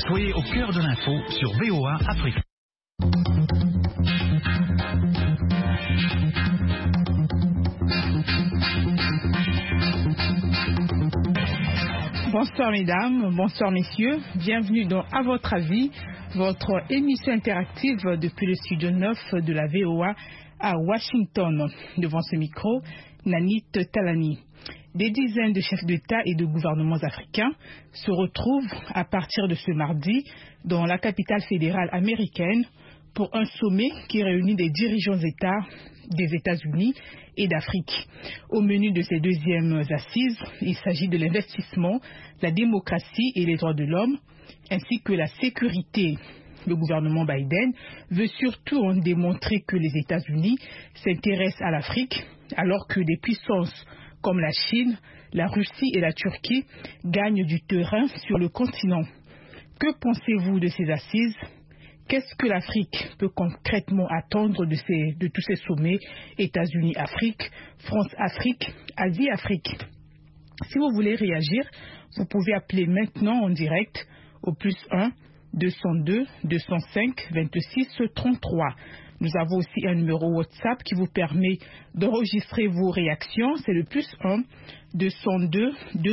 Soyez au cœur de l'info sur VOA Afrique. Bonsoir mesdames, bonsoir messieurs, bienvenue dans À votre avis, votre émission interactive depuis le studio 9 de la VOA à Washington. Devant ce micro, Nanit Talani. Des dizaines de chefs d'État et de gouvernements africains se retrouvent à partir de ce mardi dans la capitale fédérale américaine pour un sommet qui réunit des dirigeants d'État des États-Unis et d'Afrique. Au menu de ces deuxièmes assises, il s'agit de l'investissement, la démocratie et les droits de l'homme, ainsi que la sécurité. Le gouvernement Biden veut surtout en démontrer que les États-Unis s'intéressent à l'Afrique, alors que des puissances comme la Chine, la Russie et la Turquie gagnent du terrain sur le continent. Que pensez-vous de ces assises ? Qu'est-ce que l'Afrique peut concrètement attendre de tous ces sommets États-Unis-Afrique, France-Afrique, Asie-Afrique? Si vous voulez réagir, vous pouvez appeler maintenant en direct au +1 202 205 26 33. Nous avons aussi un numéro WhatsApp qui vous permet d'enregistrer vos réactions. C'est le +1 202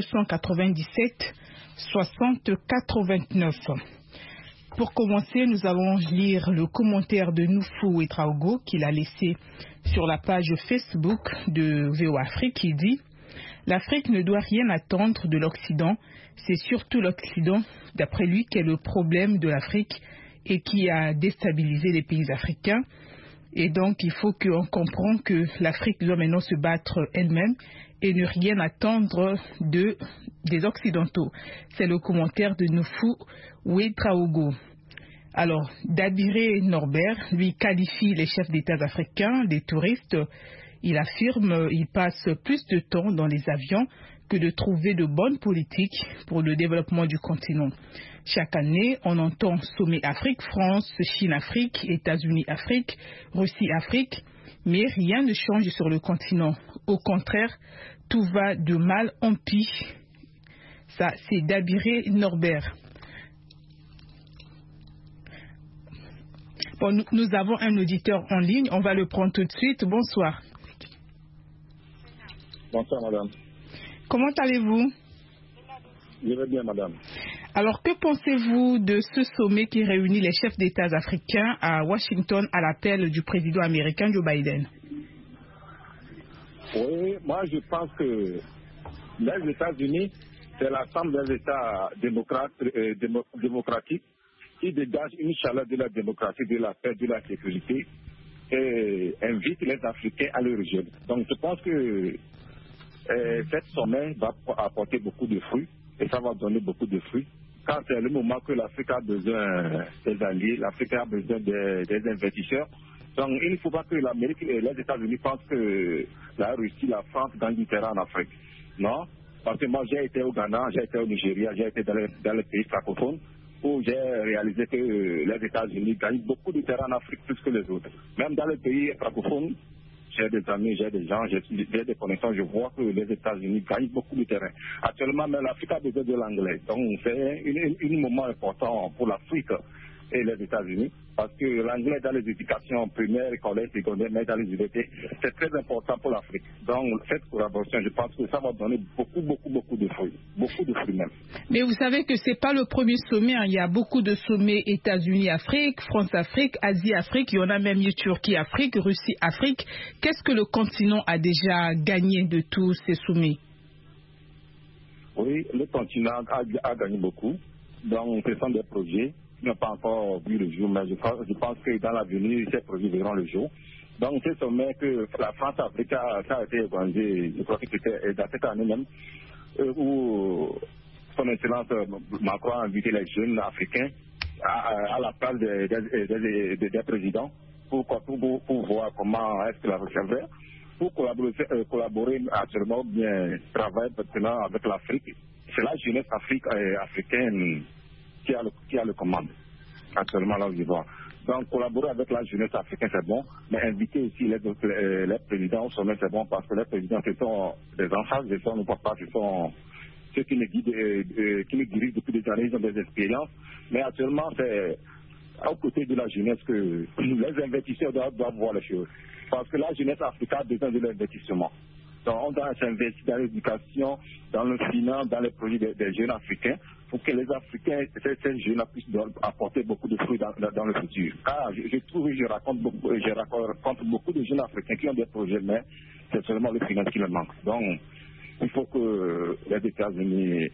297 60 89. Pour commencer, nous allons lire le commentaire de Noufou Ouedraogo qu'il a laissé sur la page Facebook de VOA Afrique qui dit « L'Afrique ne doit rien attendre de l'Occident. C'est surtout l'Occident, d'après lui, qui est le problème de l'Afrique et qui a déstabilisé les pays africains. Et donc, il faut qu'on comprenne que l'Afrique doit maintenant se battre elle-même et ne rien attendre des Occidentaux. » C'est le commentaire de Noufou Ouedraogo. Alors, Dabiré Norbert, lui, qualifie les chefs d'État africains des touristes. Il affirme qu'ils passent plus de temps dans les avions que de trouver de bonnes politiques pour le développement du continent. Chaque année, on entend sommet Afrique-France, Chine-Afrique, États-Unis-Afrique, Russie-Afrique, mais rien ne change sur le continent. Au contraire, tout va de mal en pis. Ça, c'est Dabiré Norbert. Bon, nous avons un auditeur en ligne, on va le prendre tout de suite. Bonsoir. Bonsoir, madame. Comment allez-vous? Je vais bien, madame. Alors, que pensez-vous de ce sommet qui réunit les chefs d'État africains à Washington à l'appel du président américain Joe Biden? Oui, moi je pense que les États-Unis, c'est l'ensemble des États démocratiques qui dégagent une chaleur de la démocratie, de la paix, de la sécurité et invite les Africains à le rejoindre. Donc je pense que cette sommet va apporter beaucoup de fruits et ça va donner beaucoup de fruits. Quand c'est le moment que l'Afrique a besoin des alliés, l'Afrique a besoin des investisseurs. Donc il ne faut pas que l'Amérique et les États-Unis pensent que la Russie, la France gagnent du terrain en Afrique. Non, parce que moi j'ai été au Ghana, j'ai été au Nigeria, j'ai été dans les pays francophones où j'ai réalisé que les États-Unis gagnent beaucoup de terrain en Afrique plus que les autres. Même dans les pays francophones, j'ai des amis, j'ai des gens, j'ai des connaissances, je vois que les États-Unis gagnent beaucoup de terrain. Actuellement, même l'Afrique a besoin de l'anglais. Donc, c'est un moment important pour l'Afrique et les États-Unis, parce que l'anglais dans les éducations primaires, collèges, secondaires, mais dans les universités, c'est très important pour l'Afrique. Donc, cette collaboration, je pense que ça va donner beaucoup de fruits. Beaucoup de fruits même. Mais vous savez que ce n'est pas le premier sommet. Hein. Il y a beaucoup de sommets États-Unis-Afrique, France-Afrique, Asie-Afrique. Il y en a même eu Turquie-Afrique, Russie-Afrique. Qu'est-ce que le continent a déjà gagné de tous ces sommets? Oui, le continent a gagné beaucoup. Donc, ce sont des projets qui n'ont pas encore vu le jour, mais je pense que dans l'avenir, ces projets verront le jour. Donc, ce sommet que la France-Afrique ça a été organisé, je crois que c'était dans cette année même, où son Excellence Macron a invité les jeunes africains à la place des présidents pour voir comment est-ce que la faire pour collaborer actuellement, bien travailler maintenant avec l'Afrique. C'est la jeunesse africaine qui a le commande actuellement là où je vois. Donc collaborer avec la jeunesse africaine c'est bon, mais inviter aussi les présidents au sommet c'est bon parce que les présidents ce sont des enfants, ce sont nos papas, ce sont ceux qui nous dirigent depuis des années, ils ont des expériences. Mais actuellement, c'est aux côtés de la jeunesse que les investisseurs doivent voir les choses. Parce que la jeunesse africaine a besoin de l'investissement. Donc, on doit s'investir dans l'éducation, dans le finance, dans les projets des jeunes africains, pour que les Africains, ces jeunes puissent apporter beaucoup de fruits dans le futur. Car je rencontre beaucoup de jeunes Africains qui ont des projets, mais c'est seulement le finance qui leur manque. Donc, il faut que les États-Unis,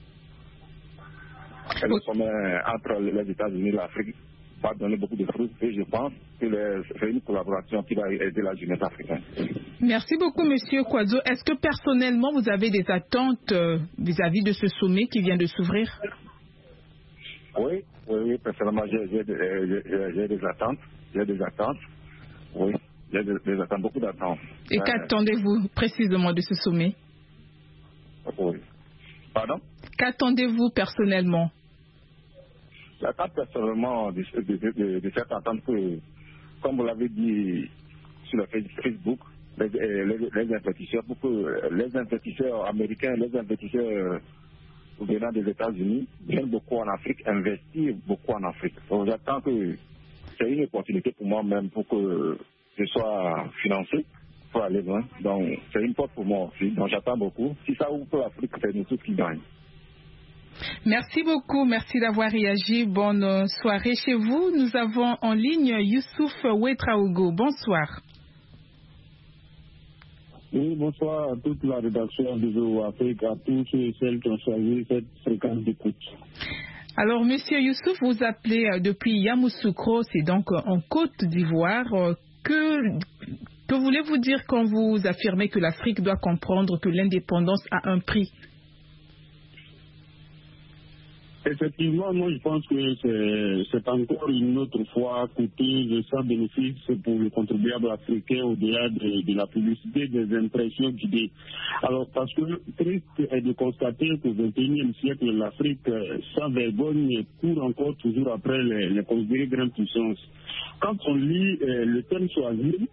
le sommet entre les États-Unis et l'Afrique va donner beaucoup de fruits, et je pense que c'est une collaboration qui va aider la jeunesse africaine. Merci beaucoup, Monsieur Kouadio. Est-ce que personnellement, vous avez des attentes vis-à-vis de ce sommet qui vient de s'ouvrir? Oui, personnellement, j'ai des attentes. Oui, j'ai des attentes, beaucoup d'attentes. Et qu'attendez-vous précisément de ce sommet? Oui. Pardon? Qu'attendez-vous personnellement? J'attends personnellement de cette attente que, comme vous l'avez dit sur le Facebook, les investisseurs, pour que les investisseurs américains, les investisseurs venant des États-Unis viennent beaucoup en Afrique, investir beaucoup en Afrique. Donc j'attends que c'est une opportunité pour moi-même pour que je sois financé pour aller loin. Donc c'est une porte pour moi aussi. Donc j'attends beaucoup. Si ça ouvre pour l'Afrique, c'est nous tous qui gagnent. Merci beaucoup, merci d'avoir réagi. Bonne soirée chez vous. Nous avons en ligne Youssouf Ouetraogo. Bonsoir. Oui, bonsoir à toute la rédaction de VOA Afrique, à tous ceux et celles qui ont choisi cette fréquence d'écoute. Alors, Monsieur Youssouf, vous appelez depuis Yamoussoukro, c'est donc en Côte d'Ivoire. Que voulez-vous dire quand vous affirmez que l'Afrique doit comprendre que l'indépendance a un prix? Effectivement, moi je pense que c'est encore une autre fois coûteuse sans bénéfice pour le contribuable africain au-delà de la publicité, des impressions d'idées. Alors parce que triste est de constater qu'au XXIe siècle, l'Afrique sans vergogne court encore toujours après les considérées grandes puissances. Quand on lit le thème choisi,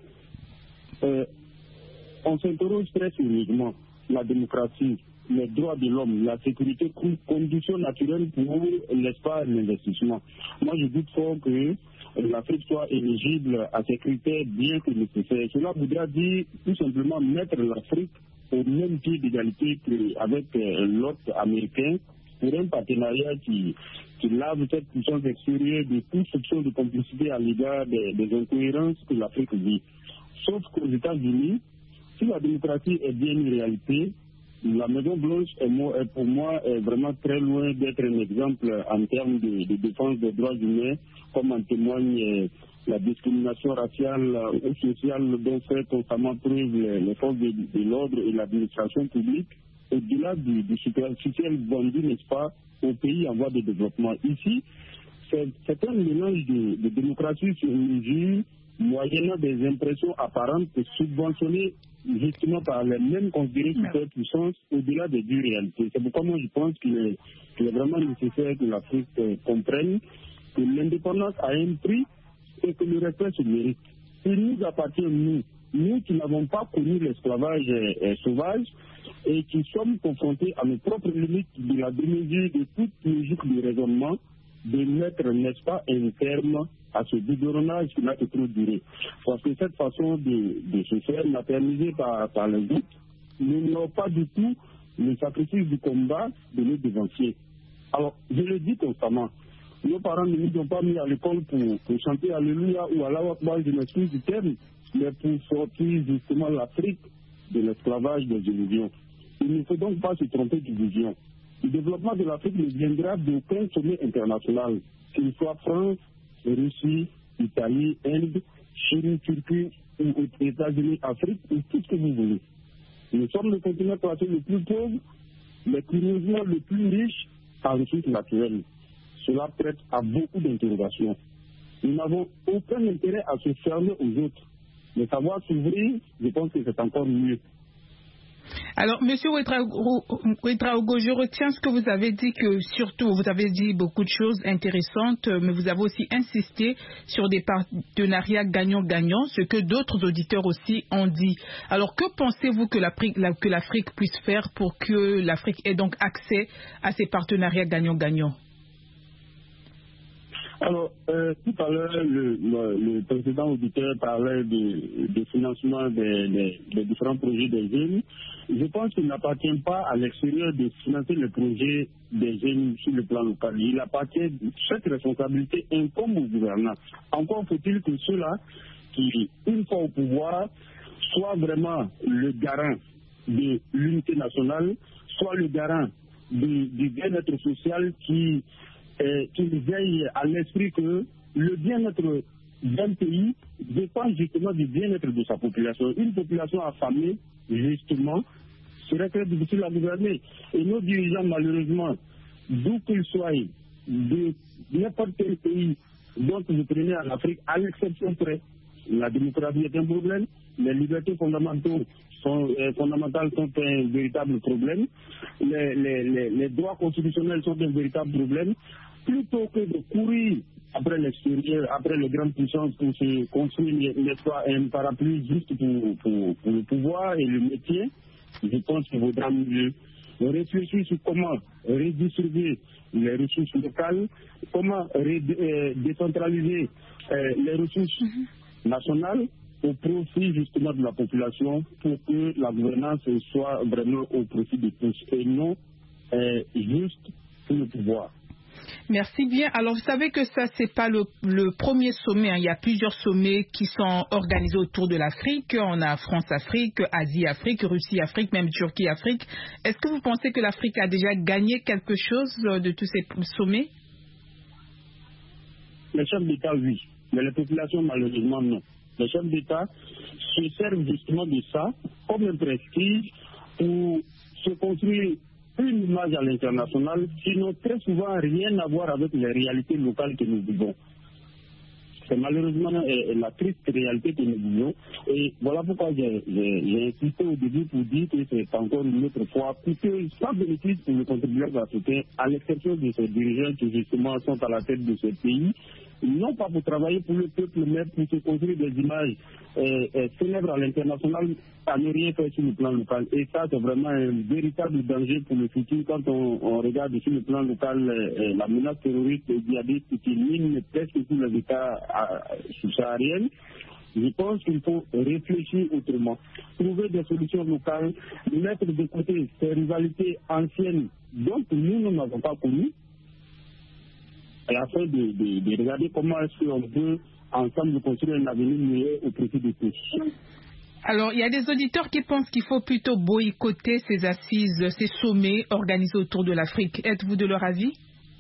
on s'interroge très sérieusement la démocratie, les droits de l'homme, la sécurité comme condition naturelle pour l'espace d'investissement. Moi, je doute fort que l'Afrique soit éligible à ces critères bien que nécessaires. Cela voudra dire tout simplement mettre l'Afrique au même pied d'égalité qu'avec l'autre américain pour un partenariat qui lave cette puissance extérieure de toute soupçon de complicité à l'égard des incohérences que l'Afrique vit. Sauf qu'aux États-Unis, si la démocratie est bien une réalité, la Maison-Blanche est pour moi vraiment très loin d'être un exemple en termes de défense des droits humains, comme en témoigne la discrimination raciale ou sociale dont fait constamment preuve les forces de l'ordre et l'administration publique, au-delà du superficiel vendu, n'est-ce pas, aux pays en voie de développement. Ici, c'est un mélange de démocratie sur mesure, moyennant des impressions apparentes subventionnées justement par les mêmes considérées superpuissances au-delà des deux réalités. C'est pourquoi moi je pense qu'il est vraiment nécessaire que l'Afrique comprenne que l'indépendance a un prix et que le respect se mérite. Il nous appartient, nous qui n'avons pas connu l'esclavage sauvage et qui sommes confrontés à nos propres limites de la démesure de toute logique de raisonnement, de mettre, n'est-ce pas, un terme à ce biberonnage qui n'a que trop duré. Parce que cette façon de se faire, matérialisée par les autres, n'ignore pas du tout le sacrifice du combat de nos devanciers. Alors, je le dis constamment, nos parents ne nous ont pas mis à l'école pour chanter Alléluia ou Allahu Akbar, je m'excuse du terme, mais pour sortir justement l'Afrique de l'esclavage des illusions. Il ne faut donc pas se tromper de vision. Le développement de l'Afrique ne viendra d'aucun sommet international, qu'il soit France, Russie, Italie, Inde, Chine, Turquie ou États-Unis, Afrique ou tout ce que vous voulez. Nous sommes le continent classé le plus pauvre, mais curieusement le plus riche en ressources naturelles. Cela prête à beaucoup d'interrogations. Nous n'avons aucun intérêt à se fermer aux autres. Mais savoir s'ouvrir, je pense que c'est encore mieux. Alors, Monsieur Ouedraogo, je retiens ce que vous avez dit, que surtout, vous avez dit beaucoup de choses intéressantes, mais vous avez aussi insisté sur des partenariats gagnant-gagnant, ce que d'autres auditeurs aussi ont dit. Alors, que pensez-vous que l'Afrique puisse faire pour que l'Afrique ait donc accès à ces partenariats gagnant-gagnant? Alors, tout à l'heure, le précédent auditeur parlait du financement des différents projets des jeunes. Je pense qu'il n'appartient pas à l'extérieur de financer le projet des jeunes sur le plan local. Il appartient, cette responsabilité incombe au gouvernement. Encore faut-il que ceux-là qui, une fois au pouvoir, soient vraiment le garant de l'unité nationale, soit le garant du bien-être social qui veille à l'esprit que le bien-être d'un pays dépend justement du bien-être de sa population. Une population affamée, justement, serait très difficile à gouverner. Et nos dirigeants, malheureusement, d'où qu'ils soient, de n'importe quel pays dont vous prenez en Afrique, à l'exception près, la démocratie est un problème, les libertés fondamentales sont un véritable problème, les droits constitutionnels sont un véritable problème. Plutôt que de courir après l'extérieur, après les grandes puissances pour se construire un parapluie juste pour le pouvoir et le métier, je pense qu'il vaudra mieux réfléchir sur comment redistribuer les ressources locales, comment décentraliser les ressources nationales au profit justement de la population pour que la gouvernance soit vraiment au profit de tous et non juste pour le pouvoir. Merci bien. Alors, vous savez que ça, c'est pas le premier sommet. Hein. Il y a plusieurs sommets qui sont organisés autour de l'Afrique. On a France-Afrique, Asie-Afrique, Russie-Afrique, même Turquie-Afrique. Est-ce que vous pensez que l'Afrique a déjà gagné quelque chose de tous ces sommets? Les chefs d'État, oui. Mais les populations, malheureusement, non. Les chefs d'État se servent justement de ça comme un prestige pour se construire une image à l'international qui n'a très souvent rien à voir avec les réalités locales que nous vivons. C'est malheureusement la triste réalité que nous vivons. Et voilà pourquoi j'ai insisté au début pour dire que c'est encore une autre fois coûteux, sans bénéfice pour le contribuable africain, à l'exception de ces dirigeants qui justement sont à la tête de ce pays, non pas pour travailler pour le peuple, mais pour se construire des images célèbres à l'international, à ne rien faire sur le plan local. Et ça, c'est vraiment un véritable danger pour le futur quand on regarde sur le plan local la menace terroriste et djihadiste qui mine presque tous les États subsahariens. Je pense qu'il faut réfléchir autrement, trouver des solutions locales, mettre de côté ces rivalités anciennes dont nous n'avons pas connues, afin de regarder comment est-ce qu'on peut ensemble construire un avenir meilleur au profit de tous. Alors, il y a des auditeurs qui pensent qu'il faut plutôt boycotter ces assises, ces sommets organisés autour de l'Afrique. Êtes-vous de leur avis?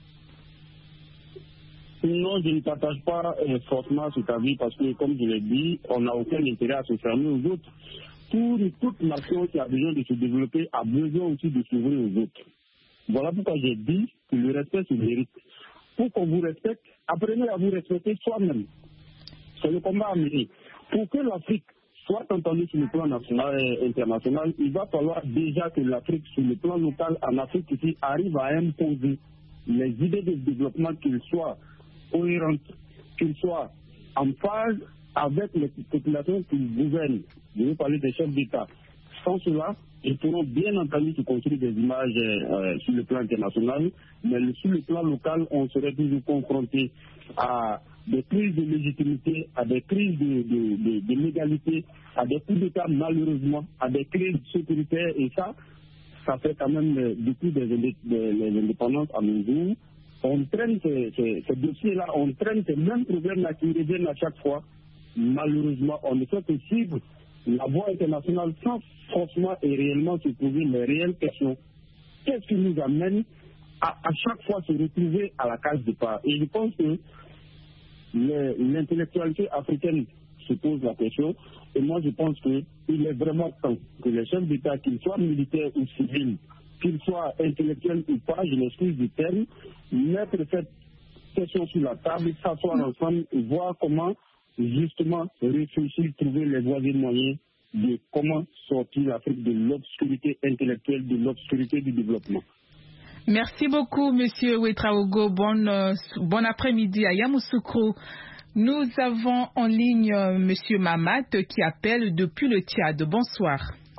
Non, je ne partage pas forcément cet avis parce que, comme je l'ai dit, on n'a aucun intérêt à se fermer aux autres. Toute nation qui a besoin de se développer a besoin aussi de s'ouvrir aux autres. Voilà pourquoi j'ai dit que le respect se mérite. Pour qu'on vous respecte, apprenez à vous respecter soi-même. C'est le combat à mener. Pour que l'Afrique soit entendue sur le plan national et international, il va falloir déjà que l'Afrique, sur le plan local, en Afrique ici, arrive à imposer les idées de développement, qu'ils soient cohérentes, qu'ils soient en phase avec les populations qui gouvernent. Je veux parler des chefs d'État. Sans cela, ils pourront bien entendu se construire des images sur le plan international, mais sur le plan local, on serait toujours confronté à des crises de légitimité, à des crises de légalité, à des coups d'État malheureusement, à des crises sécuritaires, et ça fait quand même depuis les indépendances à nos jours. On traîne ces dossiers-là, on traîne ces mêmes problèmes-là qui reviennent à chaque fois. Malheureusement, on ne fait que suivre la voie internationale sans forcément et réellement se poser les réelles questions. Qu'est-ce qui nous amène à chaque fois se retrouver à la case départ? Et je pense que l'intellectualité africaine se pose la question. Et moi, je pense qu'il est vraiment temps que les chefs d'État, qu'ils soient militaires ou civils, qu'ils soient intellectuels ou pas, je m'excuse du terme, mettre cette question sur la table, s'asseoir ensemble et voir comment justement réfléchir, trouver les voies et moyens de comment sortir l'Afrique de l'obscurité intellectuelle, de l'obscurité du développement. Merci beaucoup, Monsieur Ouedraogo. Bon après-midi à Yamoussoukro. Nous avons en ligne Monsieur Mamat qui appelle depuis le Tchad. Bonsoir.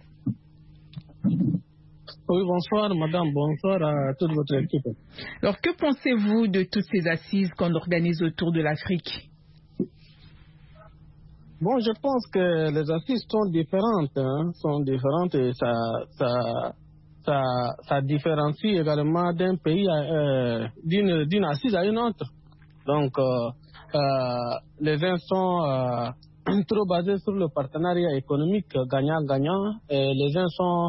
Oui, bonsoir madame, bonsoir à toute votre équipe. Alors, que pensez-vous de toutes ces assises qu'on organise autour de l'Afrique? Bon, je pense que les assises sont différentes et ça différencie également d'un pays, d'une assise à une autre. Donc, les uns sont trop basés sur le partenariat économique gagnant-gagnant et les uns sont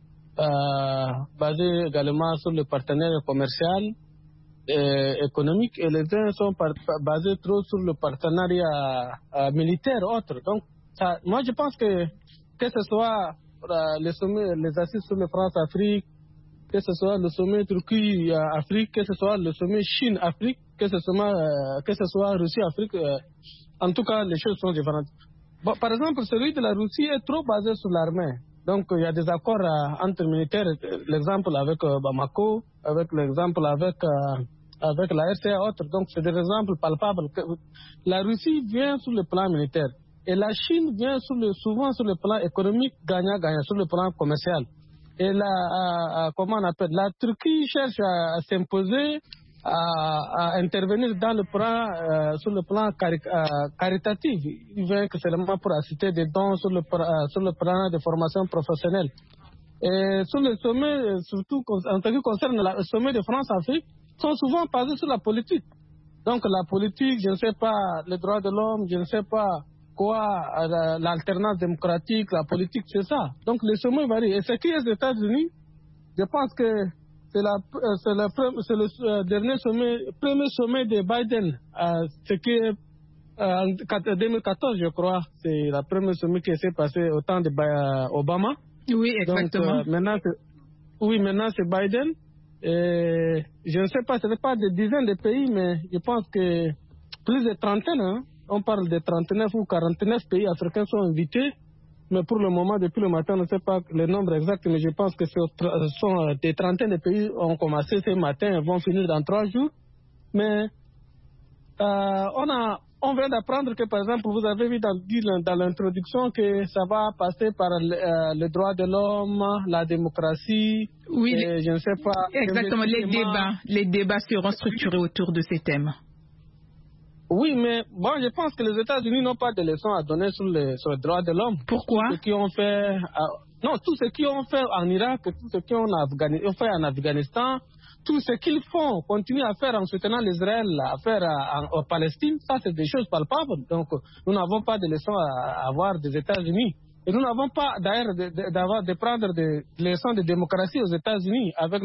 basés également sur le partenariat commercial et économique et les uns sont basés trop sur le partenariat militaire autre. Donc, moi je pense que ce soit les assises sur le France-Afrique, que ce soit le sommet Turquie-Afrique, que ce soit le sommet Chine-Afrique, que ce soit Russie-Afrique, en tout cas les choses sont différentes. Bon, par exemple, celui de la Russie est trop basé sur l'armée. Donc, il y a des accords entre militaires, l'exemple avec Bamako, avec l'exemple avec la RCA et autres. Donc, c'est des exemples palpables. La Russie vient sur le plan militaire et la Chine vient souvent sur le plan économique, gagnant-gagnant, sur le plan commercial. Et comment on appelle, la Turquie cherche à s'imposer, à intervenir sur le plan caritatif. Il vient que seulement pour assister des dons sur le plan de formation professionnelle. Et sur le sommet, surtout en ce qui concerne le sommet de France-Afrique, sont souvent basés sur la politique. Donc la politique, je ne sais pas, les droits de l'homme, je ne sais pas quoi, l'alternance démocratique, la politique, c'est ça. Donc les sommets varient. Et ce qui est aux États-Unis, je pense que c'est le dernier premier sommet de Biden, ce qui est en 2014, je crois. C'est le premier sommet qui s'est passé au temps d'Obama. Oui, exactement. Donc, maintenant c'est Biden. Et je ne sais pas, ce n'est pas des dizaines de pays, mais je pense que plus de trentaine, hein, on parle de 39 ou 49 pays africains sont invités. Mais pour le moment, depuis le matin, on ne sait pas le nombre exact, mais je pense que ce sont des trentaines de pays qui ont commencé ce matin et vont finir dans 3 jours. Mais on vient d'apprendre que, par exemple, vous avez vu dans l'introduction que ça va passer par le droit de l'homme, la démocratie, oui, et je ne sais pas... Exactement, les débats seront structurés autour de ces thèmes. Oui, mais bon, je pense que les États-Unis n'ont pas de leçons à donner sur le droit de l'homme. Pourquoi? Tout ce qu'ils ont fait, tout ce qu'ils ont fait en Irak, tout ce qu'ils ont fait en Afghanistan, tout ce qu'ils font, continuent à faire en soutenant l'Israël, à faire en Palestine, ça c'est des choses palpables. Donc, nous n'avons pas de leçons à avoir des États-Unis. Et nous n'avons pas d'ailleurs de prendre des leçons de démocratie aux États-Unis avec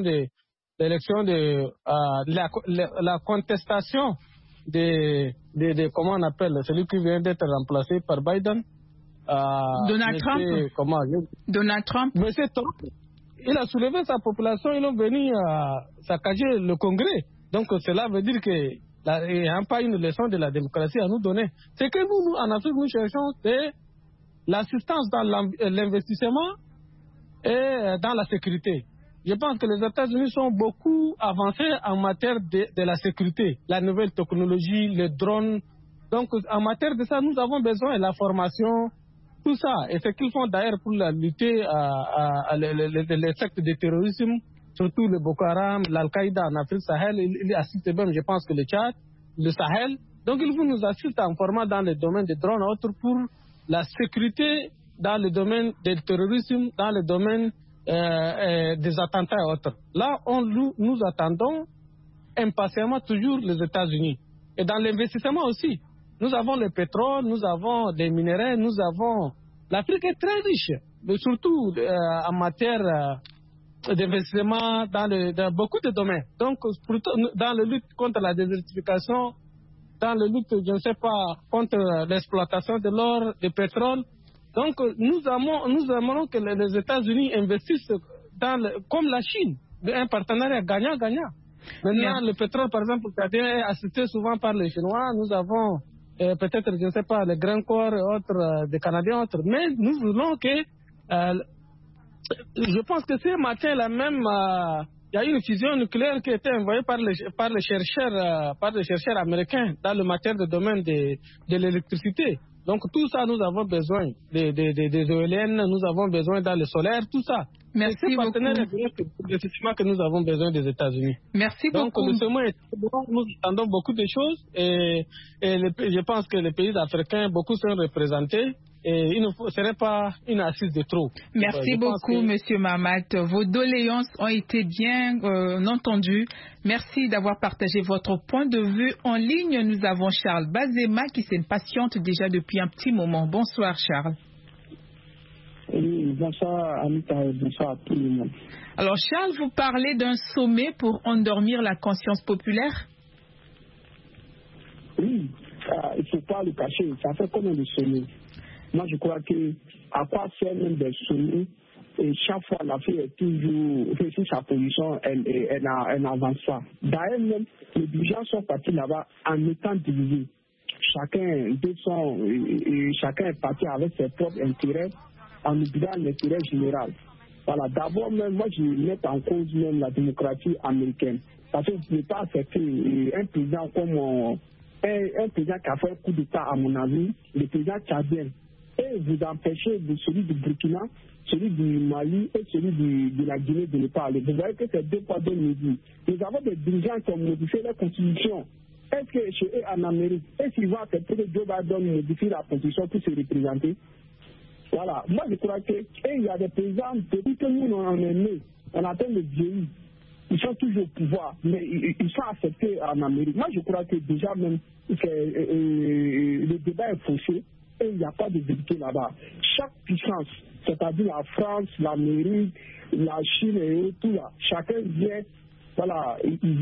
la contestation comment on appelle, celui qui vient d'être remplacé par Biden. Donald Trump. Monsieur Trump, il a soulevé sa population, ils ont venu saccager le Congrès. Donc cela veut dire qu'il n'y a pas une leçon de la démocratie à nous donner. Ce que nous en Afrique, nous cherchons, c'est l'assistance dans l'investissement et dans la sécurité. Je pense que les États-Unis sont beaucoup avancés en matière de la sécurité, la nouvelle technologie, les drones. Donc, en matière de ça, nous avons besoin de la formation, tout ça. Et ce qu'ils font d'ailleurs pour lutter les sectes de terrorisme, surtout le Boko Haram, l'Al-Qaïda en Afrique Sahel, ils assistent même, je pense que le Tchad, le Sahel. Donc, ils vont nous assister en formant dans le domaine des drones, autres pour la sécurité, dans le domaine du terrorisme, dans le domaine des attentats et autres. Là, nous attendons impatiemment toujours les États-Unis. Et dans l'investissement aussi, nous avons le pétrole, nous avons des minéraux, l'Afrique est très riche, mais surtout en matière d'investissement dans beaucoup de domaines. Donc, dans la lutte contre la désertification, dans la lutte, je ne sais pas, contre l'exploitation de l'or, du pétrole. Donc, nous aimerions que les États-Unis investissent comme la Chine, un partenariat gagnant-gagnant. Maintenant, le pétrole, par exemple, est assisté souvent par les Chinois. Nous avons peut-être, je ne sais pas, les grands corps et autres, des Canadiens, autres. Mais nous voulons que, je pense que ce matin-là même, il y a eu une fusion nucléaire qui a été envoyée par les chercheurs américains dans le matière de domaine de l'électricité. Donc tout ça, nous avons besoin des éoliennes, nous avons besoin dans le solaire, tout ça. Merci beaucoup. C'est effectivement que nous avons besoin des États-Unis. Merci beaucoup. Donc, nous attendons beaucoup de choses et je pense que les pays africains, beaucoup sont représentés. Et il ne serait pas une assise de trop. Merci beaucoup, Monsieur Mahamat. Vos doléances ont été bien entendues. Merci d'avoir partagé votre point de vue. En ligne, nous avons Charles Bazema qui s'impatiente déjà depuis un petit moment. Bonsoir, Charles. Oui, bonsoir, Anita, et bonsoir à tout le monde. Alors, Charles, vous parlez d'un sommet pour endormir la conscience populaire? Oui, il ne faut pas le cacher. Ça fait combien de sommets? Moi, je crois que à quoi sert même des sommets, et chaque fois l'Afrique est toujours sur sa position, elle n'avance pas. D'ailleurs, même les dirigeants sont partis là-bas en étant divisés. Chacun est parti avec ses propres intérêts en oubliant l'intérêt général. Voilà, d'abord, même, moi, je mets en cause même la démocratie américaine. Parce que je n'ai pas accepté un président comme un président qui a fait un coup d'État, à mon avis, le président tchadien. Et vous empêchez de celui du Burkina, celui du Mali et celui de la Guinée de ne pas aller. Vous voyez que c'est deux poids, deux mesures. Nous avons des dirigeants qui ont modifié la constitution. Est-ce que chez eux en Amérique, est-ce qu'ils vont accepter que Joe Biden modifie la constitution pour se représenter? Voilà. Moi, je crois que il y a des présidents, depuis que nous, on est nés, on attend le vieillir. Ils sont toujours au pouvoir, mais ils sont acceptés en Amérique. Moi, je crois que déjà même, le débat est faussé. Et il n'y a pas de vérité là-bas. Chaque puissance, c'est-à-dire la France, l'Amérique, la Chine et tout là, chacun vient, voilà,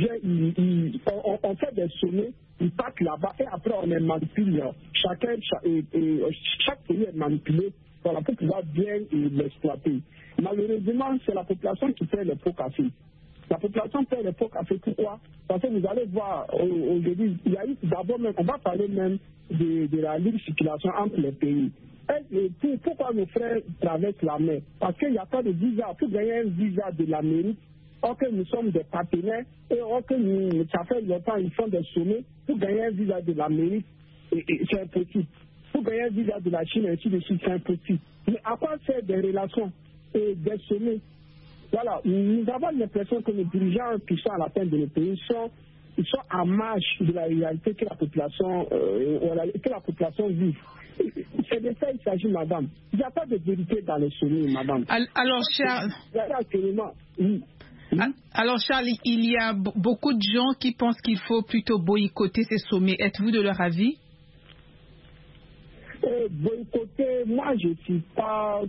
on fait des sommets, ils partent là-bas et après on est manipulé. Chaque pays est manipulé voilà, pour pouvoir bien l'exploiter. Malheureusement, c'est la population qui fait les pots cassés. La population fait les pots cassés. Pourquoi? Parce que vous allez voir, aujourd'hui, il y a eu d'abord même, on va parler même de la libre circulation entre les pays. Pourquoi nos frères traversent la mer? Parce qu'il n'y a pas de visa. Pour gagner un visa de l'Amérique, or que nous sommes des partenaires, et or que ça fait longtemps ils font des sommets, pour gagner un visa de l'Amérique, c'est impossible. Pour gagner un visa de la Chine, ainsi de suite, c'est impossible. Mais à part faire des relations et des sommets, voilà, nous avons l'impression que les dirigeants qui sont à la tête de nos pays ils sont en marge de la réalité que la population vit. C'est de ça qu'il s'agit, madame. Il n'y a pas de vérité dans les sommets, madame. Alors, Charles, alors, Charles, il y a beaucoup de gens qui pensent qu'il faut plutôt boycotter ces sommets. Êtes-vous de leur avis? Boycotter, moi je suis pas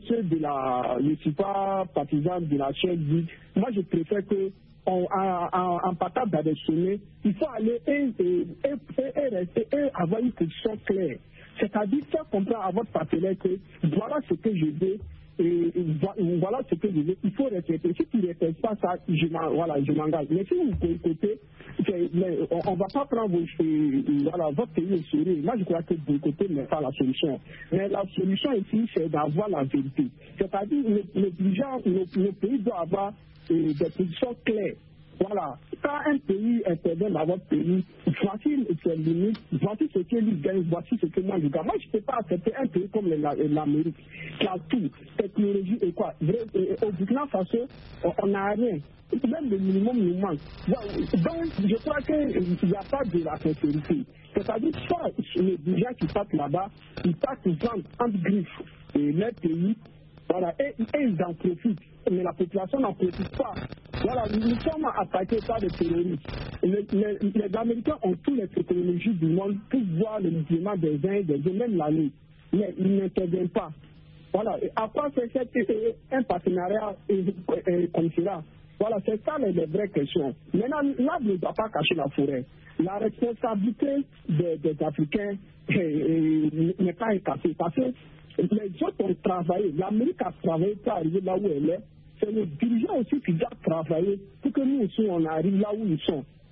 partisan de la chaise vide. Moi je préfère que en partant dans des sommets, il faut aller et rester et avoir une position claire. C'est-à-dire faire comprendre à votre partenaire que voilà ce que je veux et voilà ce que je veux. Il faut respecter. Si tu ne respectes pas ça, je m'engage. Mais si vous boycottez, on ne va pas prendre votre pays au sérieux. Moi, je crois que boycotter n'est pas la solution. Mais la solution ici, c'est d'avoir la vérité. C'est-à-dire nos pays doivent avoir des positions claires. Voilà. Quand un pays intervient dans votre pays, voici ses limites, voici ce que lui gagne, voici ce que moi je gagne. Moi, je ne peux pas accepter un pays comme l'Amérique, qui a tout, technologie et quoi. Au Burkina Faso, on n'a rien. Même le minimum nous manque. Donc, je crois qu'il n'y a pas de la sincérité. C'est-à-dire, soit les gens qui partent là-bas, ils partent vendre entre griffes leur pays, voilà, et ils en profitent. Mais la population n'en profite pas. Voilà, nous sommes attaqués par des terroristes. Les Américains ont toutes les technologies du monde pour voir le mouvement des uns et des autres, même la nuit. Mais ils n'interviennent pas. Voilà, et à quoi c'est un partenariat comme cela? Voilà, c'est ça les vraies questions. Maintenant, l'arbre ne doit pas cacher la forêt. La responsabilité des Africains n'est pas effacée. Parce que les autres ont travaillé. L'Amérique a travaillé pour arriver là où elle est. C'est les dirigeants aussi qui doivent travailler pour que nous aussi on arrive là où ils sont.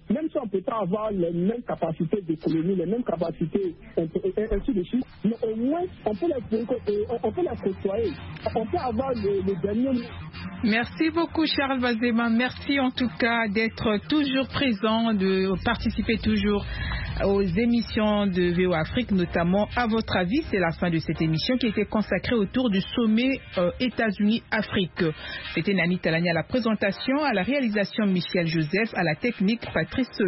même si on ne peut pas avoir les mêmes capacités d'économie, les mêmes capacités, ainsi de suite, mais au moins, on peut les côtoyer. On peut avoir le dernier. Merci beaucoup, Charles Bazema. Merci en tout cas d'être toujours présent, de participer toujours aux émissions de VOA Afrique, notamment À votre avis. C'est la fin de cette émission qui était consacrée autour du sommet États-Unis-Afrique. C'était Nani Talani à la présentation, à la réalisation Michel Joseph, à la technique Patrice